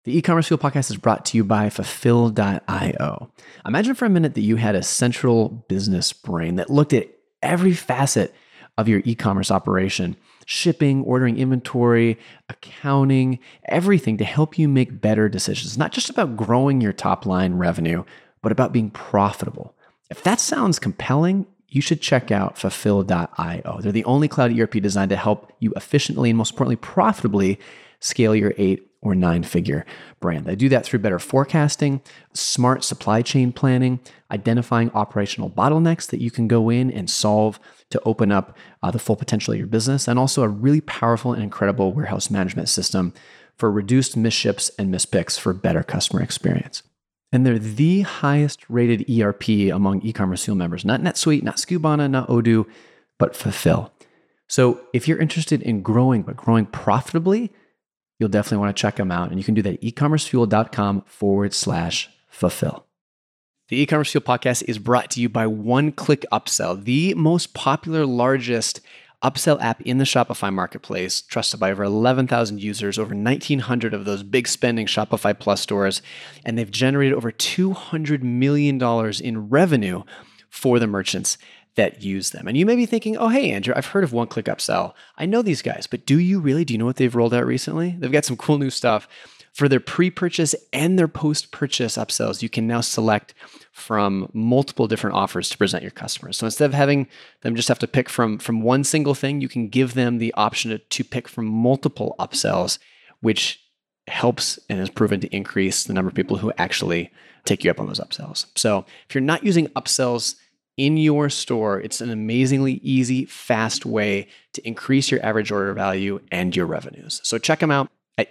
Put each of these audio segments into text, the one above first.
The e-commerce Fuel podcast is brought to you by Fulfill.io. Imagine for a minute that you had a central business brain that looked at every facet of your e-commerce operation, shipping, ordering inventory, accounting, everything to help you make better decisions. Not just about growing your top line revenue, but about being profitable. If that sounds compelling, you should check out Fulfill.io. They're the only cloud ERP designed to help you efficiently and most importantly, profitably scale your 8 or 9-figure brand. They do that through better forecasting, smart supply chain planning, identifying operational bottlenecks that you can go in and solve to open up the full potential of your business, and also a really powerful and incredible warehouse management system for reduced misships and mispicks for better customer experience. And they're the highest rated ERP among e-commerce Fuel members, not NetSuite, not Skubana, not Odoo, but Fulfill. So if you're interested in growing, but growing profitably, you'll definitely want to check them out. And you can do that at ecommercefuel.com/fulfill. The e-commerce Fuel podcast is brought to you by One Click Upsell, the most popular, largest upsell app in the Shopify marketplace, trusted by over 11,000 users, over 1,900 of those big spending Shopify Plus stores. And they've generated over $200 million in revenue for the merchants that use them. And you may be thinking, oh, hey, Andrew, I've heard of One Click Upsell. I know these guys, but do you really? Do you know what they've rolled out recently? They've got some cool new stuff. For their pre-purchase and their post-purchase upsells, you can now select from multiple different offers to present your customers. So instead of having them just have to pick from one single thing, you can give them the option to pick from multiple upsells, which helps and has proven to increase the number of people who actually take you up on those upsells. So if you're not using upsells in your store, it's an amazingly easy, fast way to increase your average order value and your revenues. So check them out at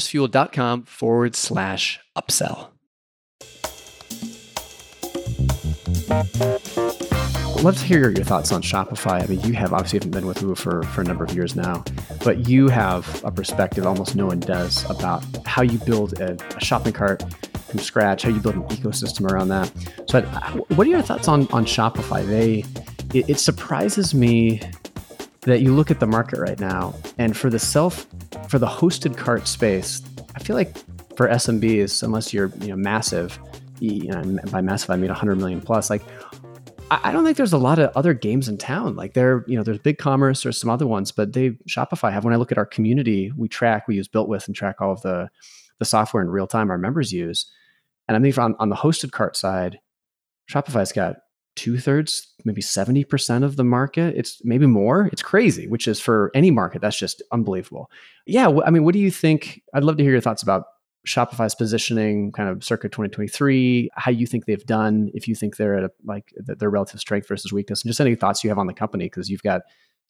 ecommercefuel.com/upsell. I'd love to hear your thoughts on Shopify. I mean, you obviously haven't been with Woo for a number of years now, but you have a perspective almost no one does about how you build a shopping cart from scratch, how you build an ecosystem around that. So what are your thoughts on Shopify? It surprises me that you look at the market right now, and for the hosted cart space, I feel like for SMBs, unless you're massive, and by massive I mean 100 million plus, like I don't think there's a lot of other games in town. Like there's BigCommerce, there's some other ones, but Shopify have, when I look at our community, we use BuiltWith and track all of the software in real time our members use. And I think on the hosted cart side, Shopify's got 2/3, maybe 70% of the market. It's maybe more. It's crazy, which is for any market, that's just unbelievable. Yeah. I mean, what do you think? I'd love to hear your thoughts about Shopify's positioning kind of circa 2023, how you think they've done, if you think they're at their relative strength versus weakness, and just any thoughts you have on the company, because you've got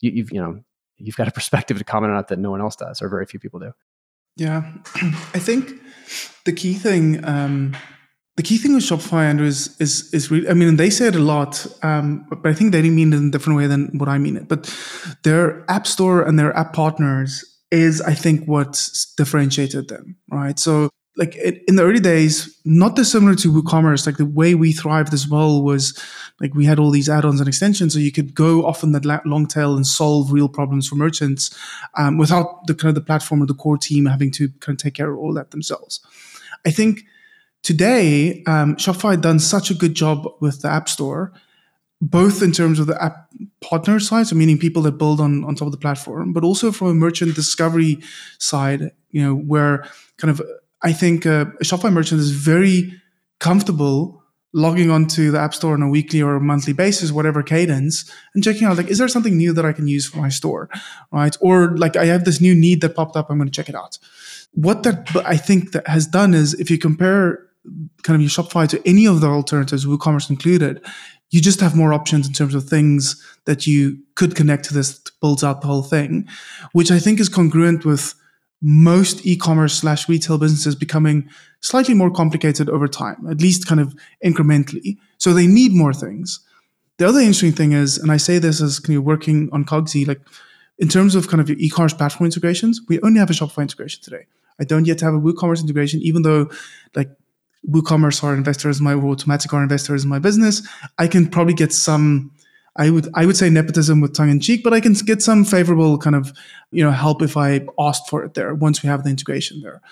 a perspective to comment on it that no one else does, or very few people do. Yeah, I think the key thing with Shopify, Andrew, is really, I mean, they say it a lot, but I think they mean it in a different way than what I mean it. But their app store and their app partners is, I think, what's differentiated them, right? So like in the early days, not dissimilar to WooCommerce, like the way we thrived as well was like we had all these add-ons and extensions, so you could go off in that long tail and solve real problems for merchants without the kind of the platform or the core team having to kind of take care of all that themselves. I think today, Shopify had done such a good job with the App Store, both in terms of the app partner side, so meaning people that build on top of the platform, but also from a merchant discovery side, where kind of I think a Shopify merchant is very comfortable logging onto the App Store on a weekly or a monthly basis, whatever cadence, and checking out, like, is there something new that I can use for my store, right? Or like, I have this new need that popped up, I'm going to check it out. What that I think that has done is, if you compare kind of your Shopify to any of the alternatives, WooCommerce included, you just have more options in terms of things that you could connect to this to build out the whole thing, which I think is congruent with most e-commerce/retail businesses becoming slightly more complicated over time, at least kind of incrementally. So they need more things. The other interesting thing is, and I say this as kind of working on Cogsy, like in terms of kind of your e-commerce platform integrations, we only have a Shopify integration today. I don't yet have a WooCommerce integration, even though like WooCommerce are investors, or Automatic are investors in my business. I can probably get some, I would say nepotism with tongue in cheek, but I can get some favorable kind of, help if I asked for it there once we have the integration there.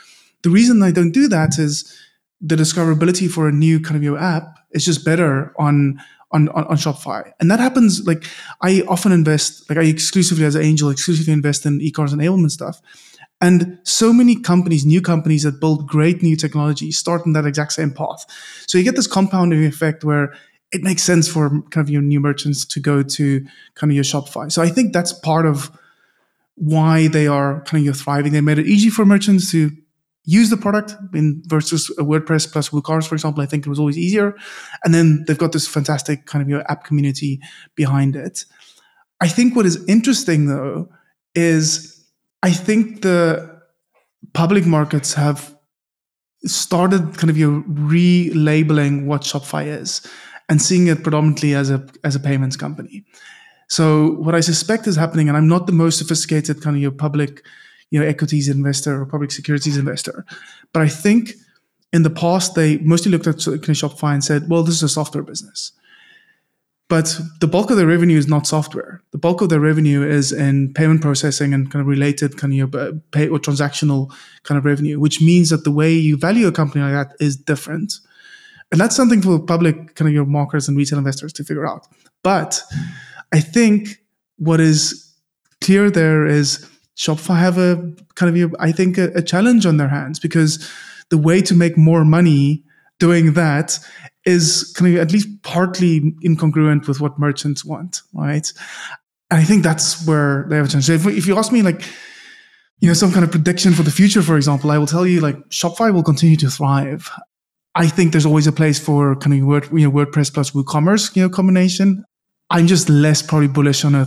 the reason I don't do that is the discoverability for a new kind of your app is just better on Shopify. And that happens, like, I often invest, like I exclusively as an angel, exclusively invest in e-commerce enablement stuff. And so many companies, new companies that build great new technology start in that exact same path. So you get this compounding effect where it makes sense for kind of your new merchants to go to kind of your Shopify. So I think that's part of why they are kind of thriving. They made it easy for merchants to use the product versus a WordPress plus WooCommerce, for example. I think it was always easier. And then they've got this fantastic kind of your app community behind it. I think what is interesting though is I think the public markets have started kind of your relabeling what Shopify is and seeing it predominantly as a payments company. So what I suspect is happening, and I'm not the most sophisticated kind of your public, equities investor or public securities investor, but I think in the past they mostly looked at kind of Shopify and said, well, this is a software business. But the bulk of their revenue is not software. The bulk of their revenue is in payment processing and kind of related kind of pay or transactional kind of revenue, which means that the way you value a company like that is different. And that's something for public kind of your marketers and retail investors to figure out. But I think what is clear there is Shopify have a kind of, a challenge on their hands, because the way to make more money doing that is kind of at least partly incongruent with what merchants want, right? And I think that's where they have a challenge. So if you ask me, like, some kind of prediction for the future, for example, I will tell you, like, Shopify will continue to thrive. I think there's always a place for kind of WordPress plus WooCommerce, combination. I'm just less probably bullish on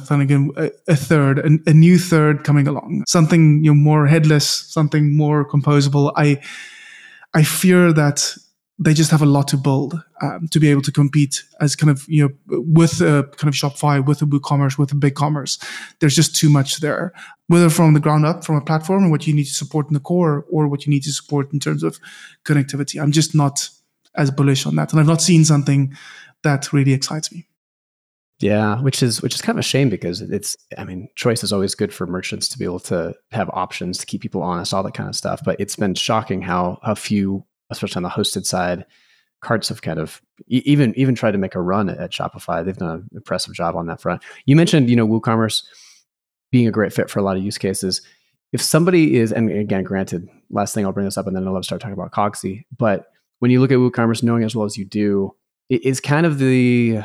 a new third coming along, something more headless, something more composable. I fear that they just have a lot to build to be able to compete as kind of with a kind of Shopify, with a WooCommerce, with a BigCommerce. There's just too much there, whether from the ground up, from a platform, and what you need to support in the core, or what you need to support in terms of connectivity. I'm just not as bullish on that, and I've not seen something that really excites me. Yeah, which is kind of a shame, because choice is always good for merchants to be able to have options to keep people honest, all that kind of stuff. But it's been shocking how few, especially on the hosted side, carts have kind of even tried to make a run at Shopify. They've done an impressive job on that front. You mentioned, WooCommerce being a great fit for a lot of use cases. If somebody is, and again, granted, last thing I'll bring this up, and then I'll start talking about Cogsy. But when you look at WooCommerce, knowing as well as you do, it is kind of the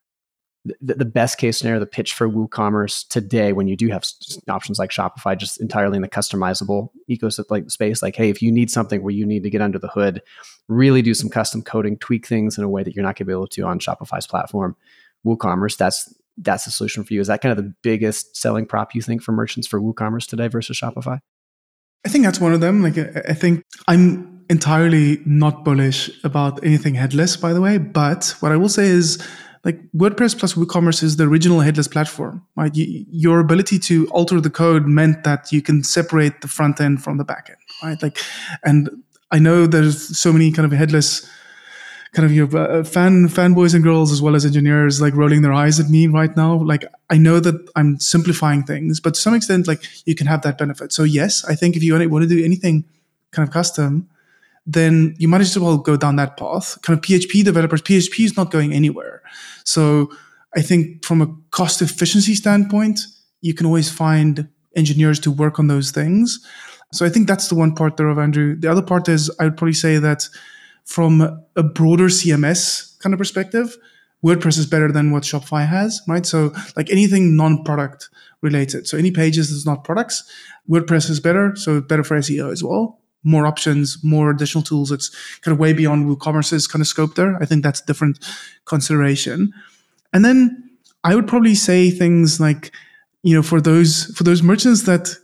best case scenario, the pitch for WooCommerce today, when you do have options like Shopify, just entirely in the customizable ecosystem like space. Like, hey, if you need something where you need to get under the hood, really do some custom coding, tweak things in a way that you're not going to be able to on Shopify's platform, WooCommerce, that's the solution for you. Is that kind of the biggest selling prop you think for merchants for WooCommerce today versus Shopify? I think that's one of them. Like, I think I'm entirely not bullish about anything headless, by the way. But what I will say is, like, WordPress plus WooCommerce is the original headless platform, right? Your ability to alter the code meant that you can separate the front end from the back end, right? Like, and I know there's so many kind of headless kind of your fanboys and girls, as well as engineers, like rolling their eyes at me right now. Like, I know that I'm simplifying things, but to some extent, like, you can have that benefit. So yes, I think if you want to do anything kind of custom, then you might as well go down that path. Kind of PHP developers, PHP is not going anywhere. So I think from a cost efficiency standpoint, you can always find engineers to work on those things. So I think that's the one part there of Andrew. The other part is, I would probably say that from a broader CMS kind of perspective, WordPress is better than what Shopify has, right? So like anything non-product related. So any pages that's not products, WordPress is better. So better for SEO as well. More options, more additional tools. It's kind of way beyond WooCommerce's kind of scope there. I think that's a different consideration. And then I would probably say things like, for those merchants that,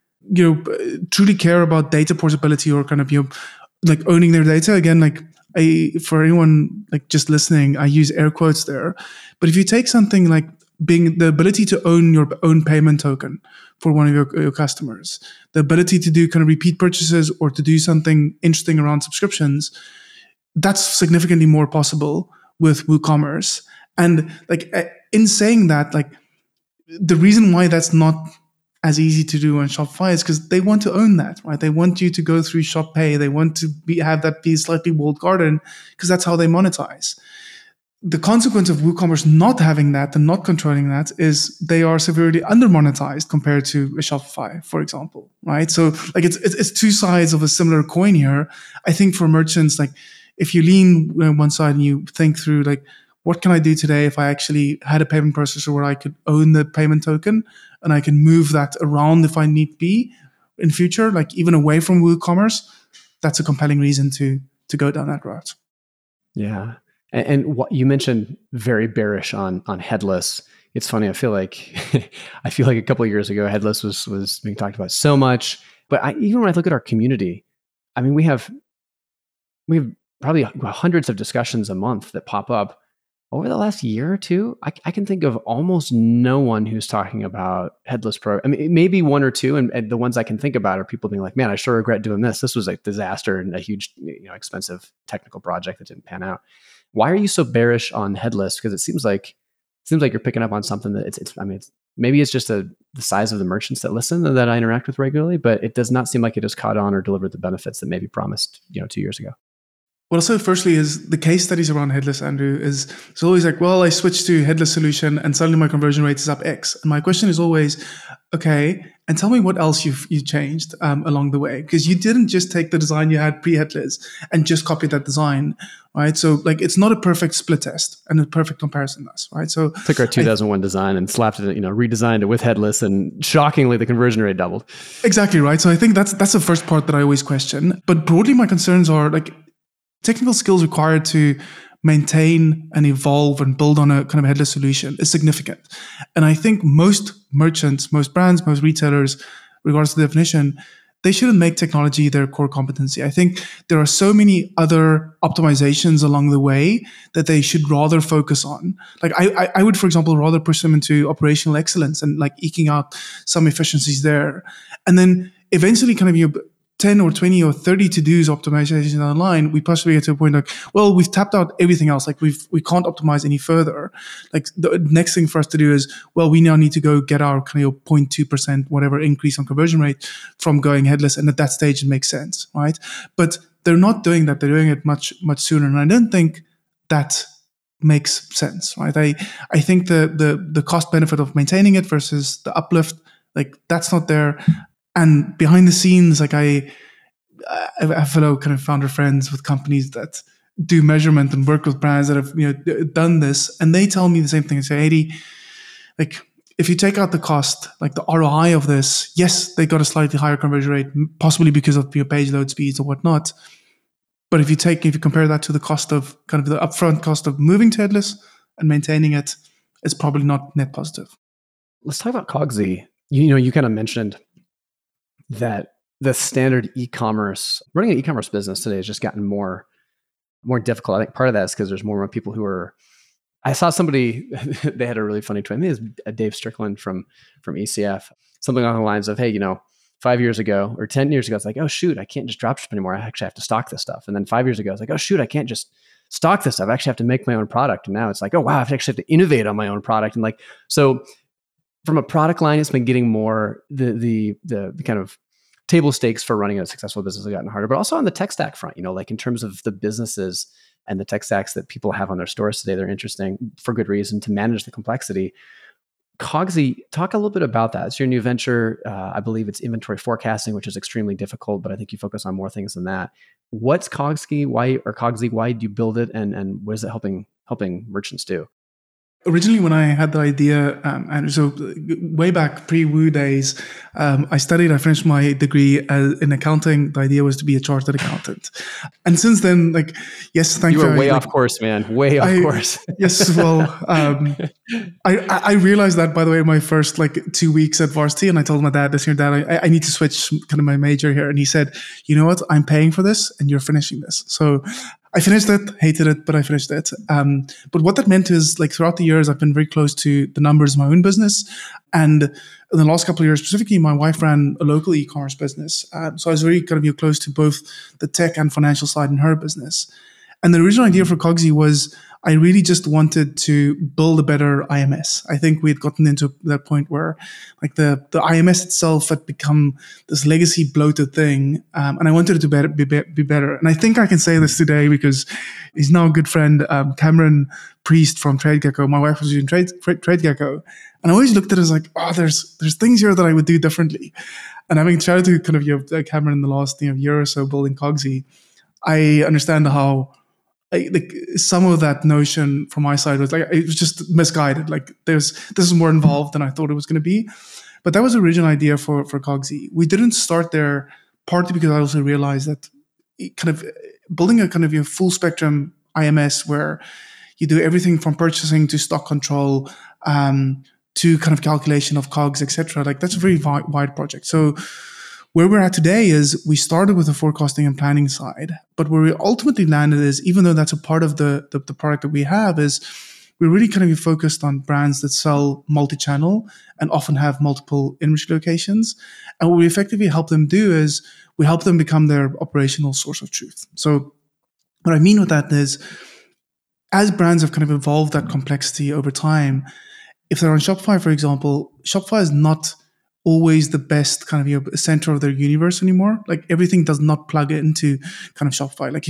truly care about data portability, or kind of, like owning their data. Again, like, for anyone like just listening, I use air quotes there. But if you take something like being the ability to own your own payment token for one of your customers, the ability to do kind of repeat purchases, or to do something interesting around subscriptions, that's significantly more possible with WooCommerce. And like, in saying that, like, the reason why that's not as easy to do on Shopify is because they want to own that, right? They want you to go through Shop Pay. They want to have that be slightly walled garden because that's how they monetize. The consequence of WooCommerce not having that and not controlling that is they are severely under-monetized compared to a Shopify, for example, right? So like it's two sides of a similar coin here. I think for merchants, like if you lean one side and you think through like, what can I do today if I actually had a payment processor where I could own the payment token and I can move that around if I need be in future, like even away from WooCommerce, that's a compelling reason to go down that route. Yeah. And what you mentioned, very bearish on headless. It's funny. I feel like a couple of years ago, headless was being talked about so much. But even when I look at our community, I mean, we have probably hundreds of discussions a month that pop up. Over the last year or two, I can think of almost no one who's talking about headless pro. I mean, maybe one or two, and the ones I can think about are people being like, "Man, I sure regret doing this. This was a disaster and a huge, expensive technical project that didn't pan out." Why are you so bearish on headless? Because it seems like you're picking up on something that maybe it's just the size of the merchants that listen and that I interact with regularly, but it does not seem like it has caught on or delivered the benefits that maybe promised, 2 years ago. Well, so firstly is the case studies around headless, Andrew, is it's always like, well, I switched to headless solution and suddenly my conversion rate is up X. And my question is always, okay, and tell me what else you changed along the way. Because you didn't just take the design you had pre-headless and just copy that design, right? So like it's not a perfect split test and a perfect comparison thus, right? So took our 2001 design and slapped it, redesigned it with headless, and shockingly the conversion rate doubled. Exactly, right? So I think that's the first part that I always question. But broadly my concerns are like, technical skills required to maintain and evolve and build on a kind of headless solution is significant. And I think most merchants, most brands, most retailers, regardless of the definition, they shouldn't make technology their core competency. I think there are so many other optimizations along the way that they should rather focus on. Like I would, for example, rather push them into operational excellence and like eking out some efficiencies there. And then eventually kind of 10 or 20 or 30 to-dos optimizations online, we possibly get to a point like, well, we've tapped out everything else. Like we can't optimize any further. Like the next thing for us to do is, well, we now need to go get our kind of 0.2%, whatever increase on conversion rate from going headless. And at that stage, it makes sense, right? But they're not doing that. They're doing it much, much sooner. And I don't think that makes sense, right? I think the cost benefit of maintaining it versus the uplift, like that's not there. And behind the scenes, like I have fellow kind of founder friends with companies that do measurement and work with brands that have done this, and they tell me the same thing. They say, "Adi, like if you take out the cost, like the ROI of this, yes, they got a slightly higher conversion rate, possibly because of your page load speeds or whatnot. But if you compare that to the cost of kind of the upfront cost of moving to headless and maintaining it, it's probably not net positive." Let's talk about Cogsy. You kind of mentioned that the standard running an e-commerce business today has just gotten more difficult. I think part of that is because there's more and more people who are. I saw somebody, they had a really funny tweet. I think it was Dave Strickland from ECF, something along the lines of, hey, 5 years ago or 10 years ago, it's like, oh shoot, I can't just dropship anymore. I actually have to stock this stuff. And then 5 years ago, it's like, oh shoot, I can't just stock this stuff. I actually have to make my own product. And now it's like, oh wow, I actually have to innovate on my own product. And like, so from a product line, it's been getting more the kind of table stakes for running a successful business have gotten harder, but also on the tech stack front, like in terms of the businesses and the tech stacks that people have on their stores today, they're interesting for good reason to manage the complexity. Cogsy, talk a little bit about that. It's your new venture. I believe it's inventory forecasting, which is extremely difficult, but I think you focus on more things than that. What's Cogsy? Cogsy? Why did you build it? And what is it helping merchants do? Originally, when I had the idea, and so way back pre-Woo days, I finished my degree in accounting. The idea was to be a chartered accountant. And since then, yes, thank you. You were way off course, man. Way off course. Yes, well, I realized that, by the way, in my first 2 weeks at varsity, and I told my dad, I need to switch kind of my major here. And he said, you know what, I'm paying for this and you're finishing this. So I finished it, hated it, but I finished it. But what that meant is throughout the years, I've been very close to the numbers of my own business. And in the last couple of years, specifically, my wife ran a local e-commerce business. So I was very kind of close to both the tech and financial side in her business. And the original idea for Cogsy was I really just wanted to build a better IMS. I think we had gotten into that point where like the IMS itself had become this legacy bloated thing. And I wanted it to be better. And I think I can say this today because he's now a good friend, Cameron Priest from TradeGecko. My wife was using TradeGecko. And I always looked at it as like, oh, there's things here that I would do differently. And having tried to kind of Cameron in the last year or so building Cogsy, I understand how like some of that notion from my side was like it was just misguided. Like this is more involved than I thought it was going to be. But that was the original idea for Cogsy. We didn't start there partly because I also realized that kind of building a kind of your full spectrum IMS where you do everything from purchasing to stock control to kind of calculation of COGS, etc. Like that's a very wide project. So where we're at today is we started with the forecasting and planning side, but where we ultimately landed is, even though that's a part of the product that we have, is we're really kind of focused on brands that sell multi-channel and often have multiple inventory locations. And what we effectively help them do is we help them become their operational source of truth. So what I mean with that is, as brands have kind of evolved that complexity over time, if they're on Shopify, for example, Shopify is not always the best kind of center of their universe anymore. Like everything does not plug into kind of Shopify. Like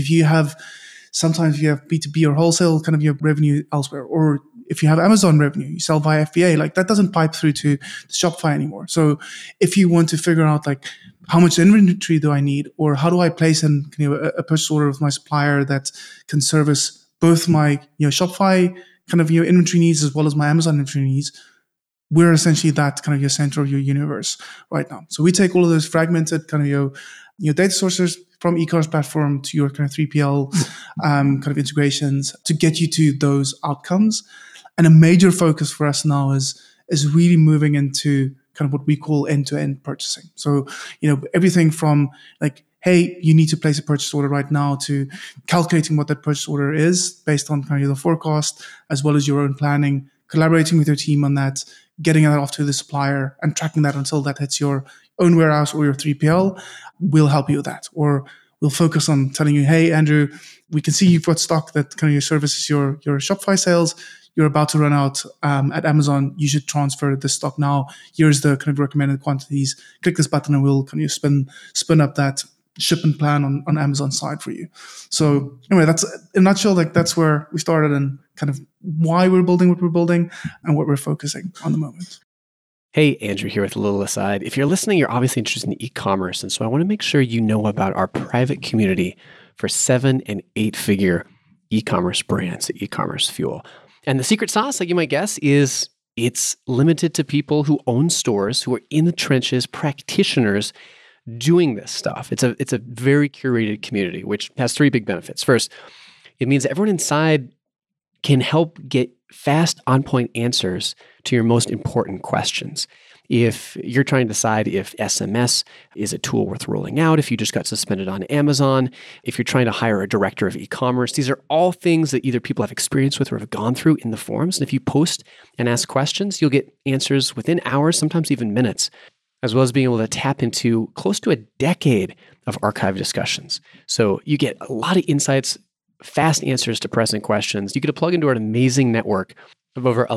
sometimes you have B2B or wholesale kind of your revenue elsewhere, or if you have Amazon revenue, you sell via FBA, like that doesn't pipe through to Shopify anymore. So if you want to figure out like how much inventory do I need, or how do I place a purchase order with my supplier that can service both my Shopify kind of inventory needs as well as my Amazon inventory needs, we're essentially that kind of your center of your universe right now. So we take all of those fragmented kind of your data sources from e-commerce platform to your kind of 3PL kind of integrations to get you to those outcomes. And a major focus for us now is really moving into kind of what we call end-to-end purchasing. So, everything from like, hey, you need to place a purchase order right now, to calculating what that purchase order is based on kind of the forecast, as well as your own planning, collaborating with your team on that, getting that off to the supplier and tracking that until that hits your own warehouse or your 3PL. We'll help you with that. Or we'll focus on telling you, hey, Andrew, we can see you've got stock that kind of services your Shopify sales. You're about to run out at Amazon. You should transfer this stock now. Here's the kind of recommended quantities. Click this button and we'll kind of spin up that shipment plan on Amazon's side for you. So anyway, that's in a nutshell, like that's where we started and kind of why we're building what we're building and what we're focusing on the moment. Hey, Andrew here with a little aside. If you're listening, you're obviously interested in e-commerce. And so I want to make sure you know about our private community for 7- and 8-figure e-commerce brands at E-commerce Fuel. And the secret sauce, like you might guess, is it's limited to people who own stores, who are in the trenches, practitioners doing this stuff. It's a very curated community, which has 3 big benefits. First, it means everyone inside can help get fast, on-point answers to your most important questions. If you're trying to decide if SMS is a tool worth rolling out, if you just got suspended on Amazon, if you're trying to hire a director of e-commerce, these are all things that either people have experience with or have gone through in the forums. And if you post and ask questions, you'll get answers within hours, sometimes even minutes, as well as being able to tap into close to a decade of archived discussions. So you get a lot of insights, fast answers to pressing questions. You get to plug into an amazing network of over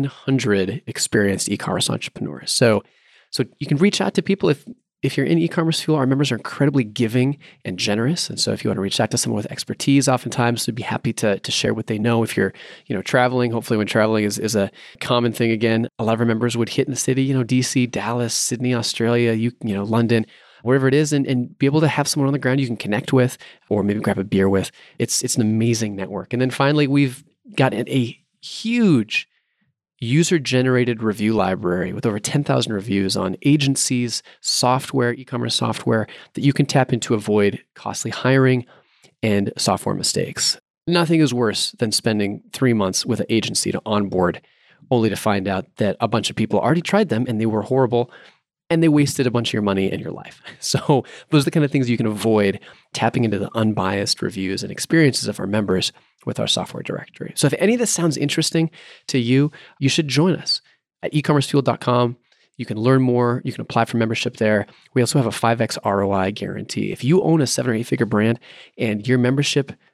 1,100 experienced e-commerce entrepreneurs. So you can reach out to people if you're in E-commerce Fuel. Our members are incredibly giving and generous. And so if you want to reach out to someone with expertise, oftentimes they'd be happy to share what they know. If you're, traveling, hopefully when traveling is a common thing again, a lot of our members would hit in the city, DC, Dallas, Sydney, Australia, London, wherever it is, and be able to have someone on the ground you can connect with or maybe grab a beer with. It's an amazing network. And then finally, we've got a huge user-generated review library with over 10,000 reviews on agencies, software, e-commerce software that you can tap into to avoid costly hiring and software mistakes. Nothing is worse than spending 3 months with an agency to onboard only to find out that a bunch of people already tried them and they were horrible and they wasted a bunch of your money and your life. So those are the kind of things you can avoid tapping into the unbiased reviews and experiences of our members with our software directory. So if any of this sounds interesting to you, you should join us at ecommercefuel.com. You can learn more. You can apply for membership there. We also have a 5x ROI guarantee. If you own a 7 or 8 figure brand and your membership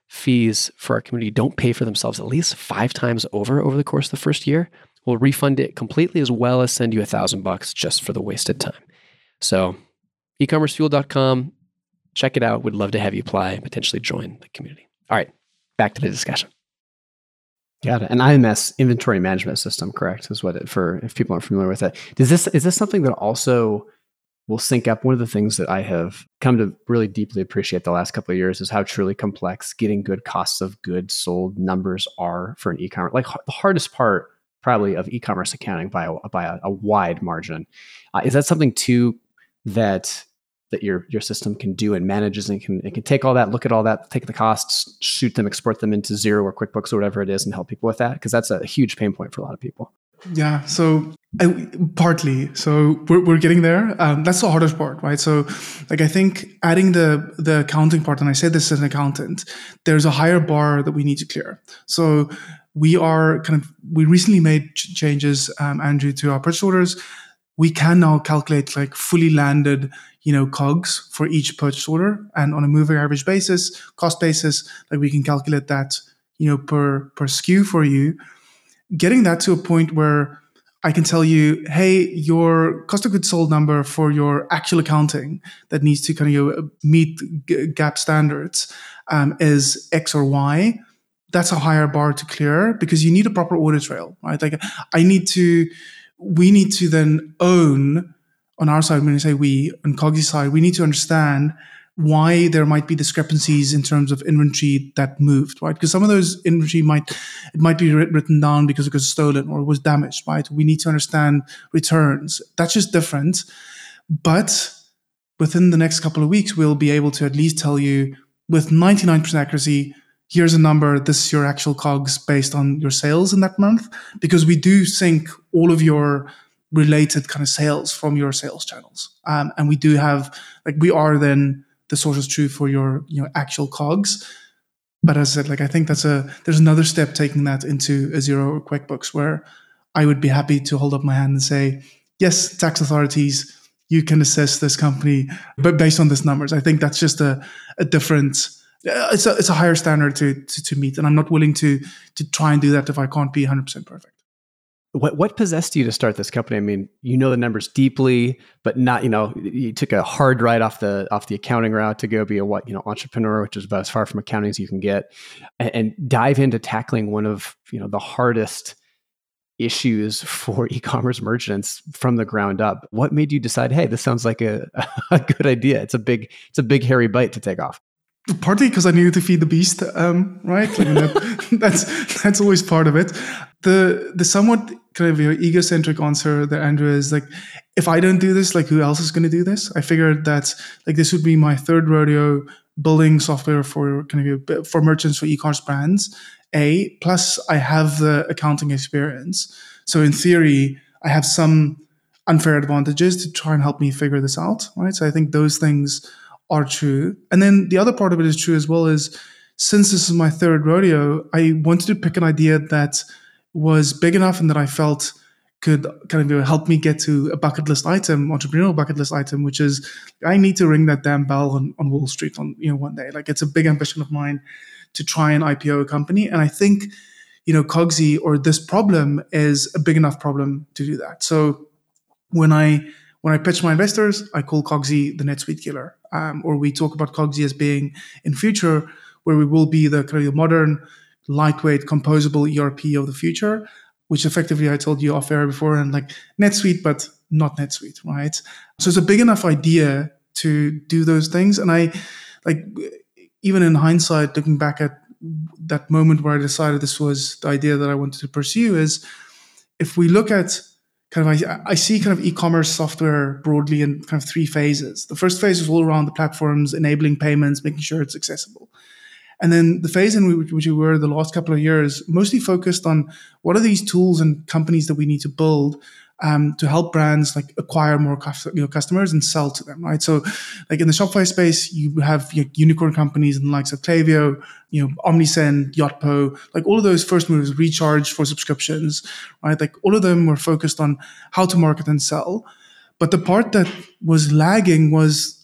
fees for our community don't pay for themselves at least 5 times over the course of the first year, we'll refund it completely as well as send you $1,000 just for the wasted time. So ecommercefuel.com, check it out. We'd love to have you apply and potentially join the community. All right, back to the discussion. Got it. An IMS, inventory management system, correct? Is what it, for if people aren't familiar with it. Is this something that also will sync up? One of the things that I have come to really deeply appreciate the last couple of years is how truly complex getting good costs of goods sold numbers are for an e-commerce. Like the hardest part probably of e-commerce accounting by a wide margin. Is that something too that your system can do and manages, and it can take all that, look at all that, take the costs, shoot them, export them into Xero or QuickBooks or whatever it is, and help people with that? Because that's a huge pain point for a lot of people. Yeah, so partly. So we're getting there. That's the hardest part, right? So like I think adding the accounting part, and I said this as an accountant, there's a higher bar that we need to clear. So we recently made changes, Andrew, to our purchase orders. We can now calculate like fully landed, COGS for each purchase order, and on a moving average basis, cost basis, like we can calculate that, per SKU for you. Getting that to a point where I can tell you, hey, your cost of goods sold number for your actual accounting that needs to kind of meet GAAP standards is X or Y. That's a higher bar to clear because you need a proper audit trail, right? Like we need to then own on our side, when I say we, on Cogsy's side, we need to understand why there might be discrepancies in terms of inventory that moved, right? Because some of those inventory might be written down because it was stolen or it was damaged, right? We need to understand returns. That's just different. But within the next couple of weeks, we'll be able to at least tell you with 99% accuracy, here's a number, this is your actual COGS based on your sales in that month, because we do sync all of your related kind of sales from your sales channels. And we do have, we are then the source of truth for your actual COGS. But as I said, I think there's another step taking that into a Xero or QuickBooks where I would be happy to hold up my hand and say, yes, tax authorities, you can assess this company, but based on these numbers. I think that's just a different, it's a higher standard to meet. And I'm not willing to try and do that if I can't be 100% perfect. What possessed you to start this company? I mean, the numbers deeply, but not, you took a hard ride off the accounting route to go be a entrepreneur, which is about as far from accounting as you can get, and dive into tackling one of, the hardest issues for e-commerce merchants from the ground up. What made you decide, hey, this sounds like a good idea? It's a big hairy bite to take off. Partly because I needed to feed the beast, right? That's always part of it. The somewhat kind of egocentric answer that Andrew is if I don't do this, who else is going to do this? I figured that this would be my third rodeo building software for for merchants, for e-commerce brands. Plus I have the accounting experience, so in theory I have some unfair advantages to try and help me figure this out, right? So I think those things are true. And then the other part of it is true as well is, since this is my third rodeo, I wanted to pick an idea that was big enough and that I felt could kind of help me get to a bucket list item, entrepreneurial bucket list item, which is I need to ring that damn bell on Wall Street one day. It's a big ambition of mine to try and IPO a company. And I think, Cogsy or this problem is a big enough problem to do that. So when I pitch my investors, I call Cogsy the NetSuite killer. Or we talk about Cogsy as being in future where we will be the kind of modern, lightweight, composable ERP of the future, which effectively I told you off air before, and NetSuite, but not NetSuite, right? So it's a big enough idea to do those things. And I, even in hindsight, looking back at that moment where I decided this was the idea that I wanted to pursue, is if we look at I see e-commerce software broadly in kind of three phases. The first phase is all around the platforms, enabling payments, making sure it's accessible. And then the phase in which we were the last couple of years mostly focused on what are these tools and companies that we need to build to help brands acquire more customers and sell to them, right? So in the Shopify space, you have unicorn companies and the likes of Klaviyo, Omnisend, Yotpo, all of those first movers, Recharge for subscriptions, right? All of them were focused on how to market and sell. But the part that was lagging was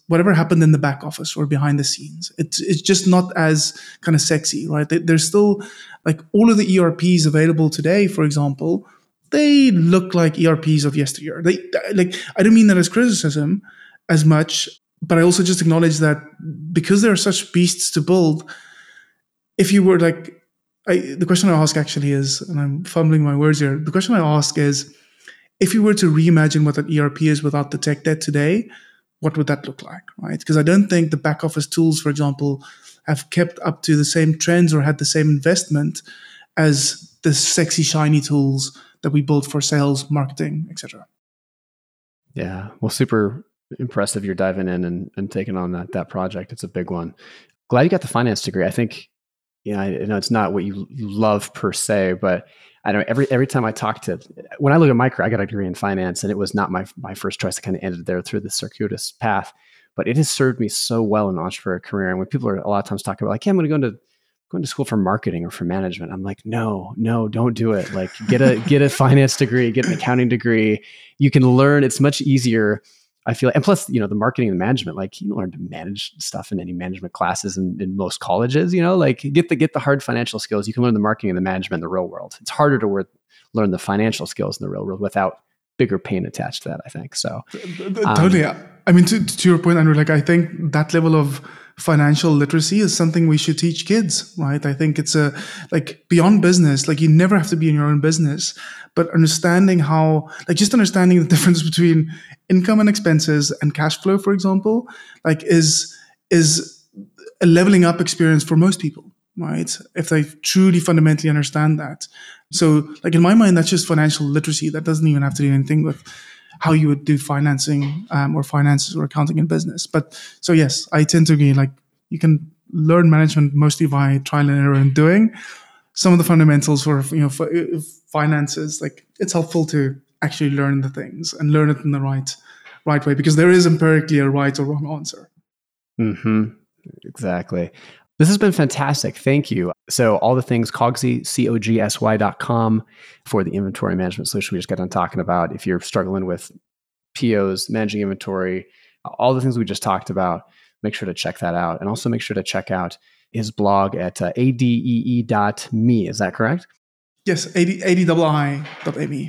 whatever happened in the back office or behind the scenes. It's just not as kind of sexy, right? There's still like all of the ERPs available today, for example, they look like ERPs of yesteryear. I don't mean that as criticism as much, but I also just acknowledge that because there are such beasts to build, if you were like, the question I ask actually is, and I'm fumbling my words here, the question I ask is, if you were to reimagine what an ERP is without the tech debt today, what would that look like, right? Because I don't think the back office tools, for example, have kept up to the same trends or had the same investment as the sexy, shiny tools that we built for sales, marketing, etc. Yeah, well, super impressive you're diving in and taking on that project. It's a big one. Glad you got the finance degree. I think, I know it's not what you love per se, but I know every time I talk to, when I look at my career, I got a degree in finance and it was not my first choice. I kind of ended there through the circuitous path, but it has served me so well in an entrepreneur career. And when people are a lot of times talking about like, yeah, I'm going to school for marketing or for management, I'm like, no, don't do it. Like get a finance degree, get an accounting degree. You can learn. It's much easier, I feel. And plus, the marketing and management, like you don't learn to manage stuff in any management classes in most colleges, like get the hard financial skills. You can learn the marketing and the management in the real world. It's harder to learn the financial skills in the real world without bigger pain attached to that, I think. So totally. I mean, to your point, Andrew, like I think that level of financial literacy is something we should teach kids, right? I think it's beyond business, like you never have to be in your own business, but understanding understanding the difference between income and expenses and cash flow, for example, like is a leveling up experience for most people, right? If they truly fundamentally understand that. So like in my mind, that's just financial literacy. That doesn't even have to do anything with how you would do financing or finances or accounting in business. But so yes, I tend to agree. Like you can learn management mostly by trial and error and doing. Some of the fundamentals for finances, like it's helpful to actually learn the things and learn it in the right way, because there is empirically a right or wrong answer. Mm-hmm. Exactly. This has been fantastic. Thank you. So all the things, Cogsy, COGSY.com for the inventory management solution we just got done talking about. If you're struggling with POs, managing inventory, all the things we just talked about, make sure to check that out. And also make sure to check out his blog at adee.me. Is that correct? Yes, ADII.me.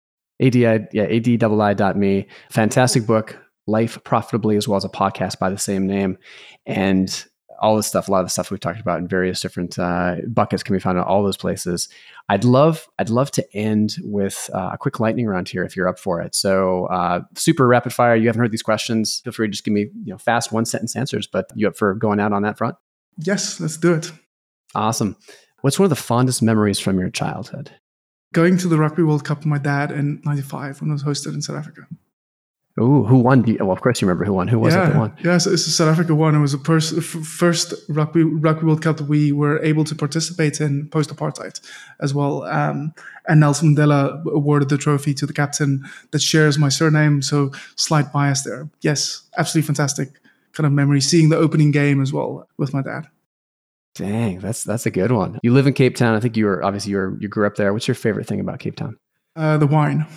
ADII.me. Fantastic book, Life Profitably, as well as a podcast by the same name. And all this stuff, a lot of the stuff we've talked about in various different buckets can be found in all those places. I'd love to end with a quick lightning round here if you're up for it. So super rapid fire. You haven't heard these questions. Feel free to just give me fast one sentence answers, but you up for going out on that front? Yes, let's do it. Awesome. What's one of the fondest memories from your childhood? Going to the Rugby World Cup with my dad in '95 when it was hosted in South Africa. Ooh, who won? Well, of course you remember who won. Who was it that won? Yeah, so South Africa won. It was the first Rugby World Cup that we were able to participate in post-apartheid as well. And Nelson Mandela awarded the trophy to the captain that shares my surname, so slight bias there. Yes, absolutely fantastic kind of memory, seeing the opening game as well with my dad. Dang, that's a good one. You live in Cape Town. I think you grew up there. What's your favorite thing about Cape Town? The wine.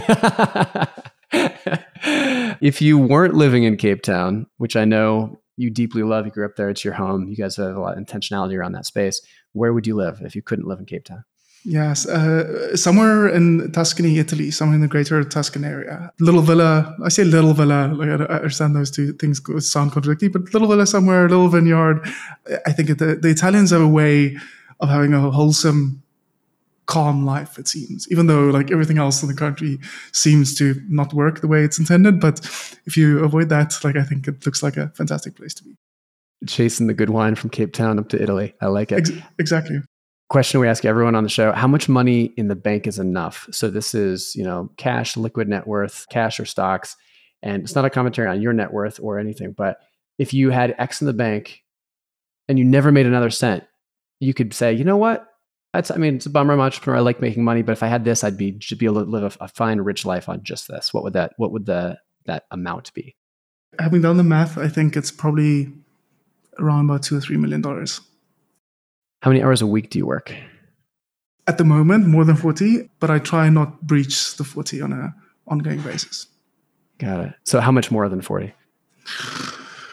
If you weren't living in Cape Town, which I know you deeply love, you grew up there, it's your home, you guys have a lot of intentionality around that space, where would you live if you couldn't live in Cape Town? Yes, somewhere in Tuscany, Italy, somewhere in the greater Tuscan area. Little villa, I say little villa, like I understand those two things sound contradictory, but little villa somewhere, little vineyard. I think the Italians have a way of having a wholesome, calm life, it seems, even though like everything else in the country seems to not work the way it's intended. But if you avoid that, like I think it looks like a fantastic place to be. Chasing the good wine from Cape Town up to Italy. I like it. Exactly. Question we ask everyone on the show: how much money in the bank is enough? So this is, cash, liquid net worth, cash or stocks. And it's not a commentary on your net worth or anything, but if you had X in the bank and you never made another cent, you could say, you know what? It's a bummer. I'm an entrepreneur. I like making money, but if I had this, I'd be able to live a fine, rich life on just this. What would that amount be? Having done the math, I think it's probably around about $2 or $3 million. How many hours a week do you work? At the moment, more than 40, but I try not breach the 40 on an ongoing basis. Got it. So how much more than 40?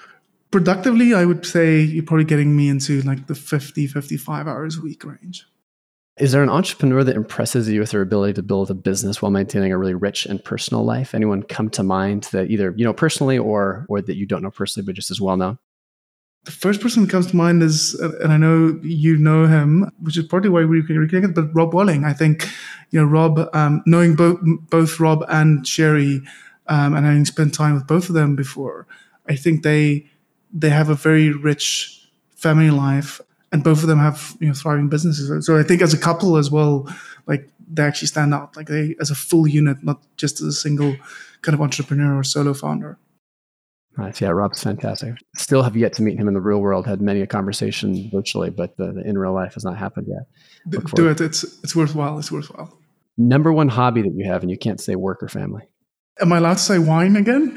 Productively, I would say you're probably getting me into like the 50, 55 hours a week range. Is there an entrepreneur that impresses you with their ability to build a business while maintaining a really rich and personal life? Anyone come to mind that either you know personally or that you don't know personally, but just as well known? The first person that comes to mind is, and I know you know him, which is probably why we reconnected, but Rob Walling. I think, Rob, knowing both Rob and Sherry, and having spent time with both of them before, I think they have a very rich family life, and both of them have thriving businesses. So I think as a couple as well, like they actually stand out, like they as a full unit, not just as a single kind of entrepreneur or solo founder. Nice. Yeah, Rob's fantastic. Still have yet to meet him in the real world. Had many a conversation virtually, but the in real life has not happened yet. Do it. It's worthwhile. It's worthwhile. Number one hobby that you have, and you can't say work or family. Am I allowed to say wine again?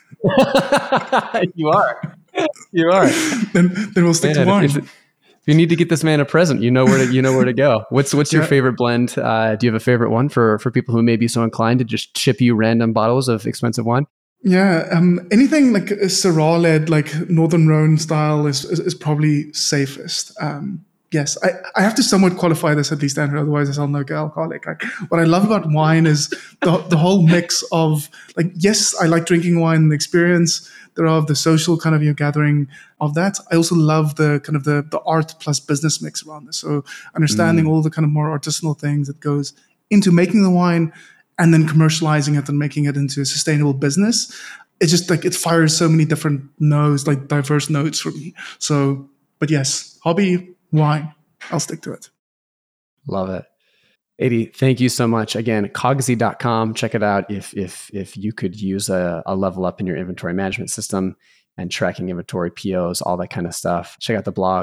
You are. You are. Then we'll stick to wine. If you need to get this man a present, you know where to go. What's your favorite blend? Do you have a favorite one for people who may be so inclined to just ship you random bottles of expensive wine? Yeah, anything like a Syrah-led, like Northern Rhone style is probably safest. Yes, I have to somewhat qualify this at least, Andrew, otherwise I sound like an alcoholic. What I love about wine is the whole mix of, like, yes, I like drinking wine, the experience thereof, the social kind of gathering of that. I also love the kind of the art plus business mix around this. So understanding all the kind of more artisanal things that goes into making the wine, and then commercializing it and making it into a sustainable business. It's just like it fires so many different notes, like diverse notes for me. So, but yes, hobby, wine. I'll stick to it. Love it. Adi, thank you so much. Again, Cogsy.com. Check it out if you could use a level up in your inventory management system and tracking inventory, POs, all that kind of stuff. Check out the blog,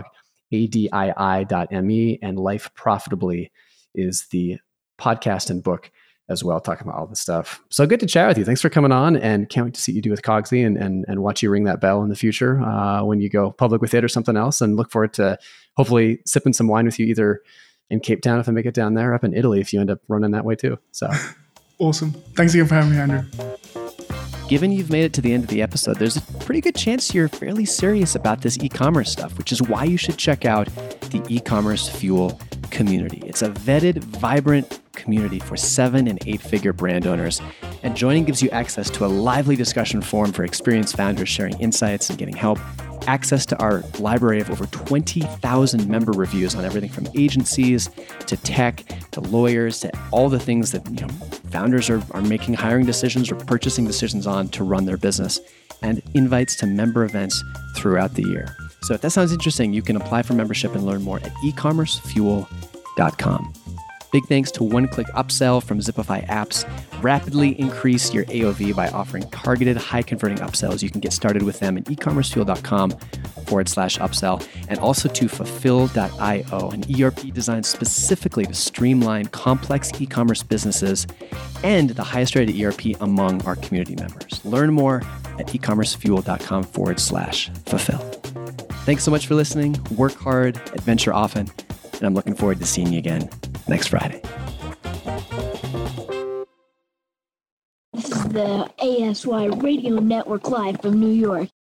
adii.me, and Life Profitably is the podcast and book as well, talking about all this stuff. So good to chat with you. Thanks for coming on, and can't wait to see what you do with Cogsy and watch you ring that bell in the future when you go public with it or something else. And look forward to hopefully sipping some wine with you either in Cape Town if I make it down there, up in Italy if you end up running that way too. So awesome. Thanks again for having me, Andrew. Given you've made it to the end of the episode, there's a pretty good chance you're fairly serious about this e-commerce stuff, which is why you should check out the e-commerce Fuel community. It's a vetted, vibrant community for 7- and 8-figure brand owners. And joining gives you access to a lively discussion forum for experienced founders sharing insights and getting help, access to our library of over 20,000 member reviews on everything from agencies to tech to lawyers to all the things that founders are making hiring decisions or purchasing decisions on to run their business, and invites to member events throughout the year. So if that sounds interesting, you can apply for membership and learn more at ecommercefuel.com. Big thanks to One Click Upsell from Zipify Apps. Rapidly increase your AOV by offering targeted, high-converting upsells. You can get started with them at ecommercefuel.com/upsell. And also to Fulfill.io, an ERP designed specifically to streamline complex e-commerce businesses and the highest rated ERP among our community members. Learn more at ecommercefuel.com/fulfill. Thanks so much for listening. Work hard, adventure often, and I'm looking forward to seeing you again next Friday. This is the ASY Radio Network live from New York.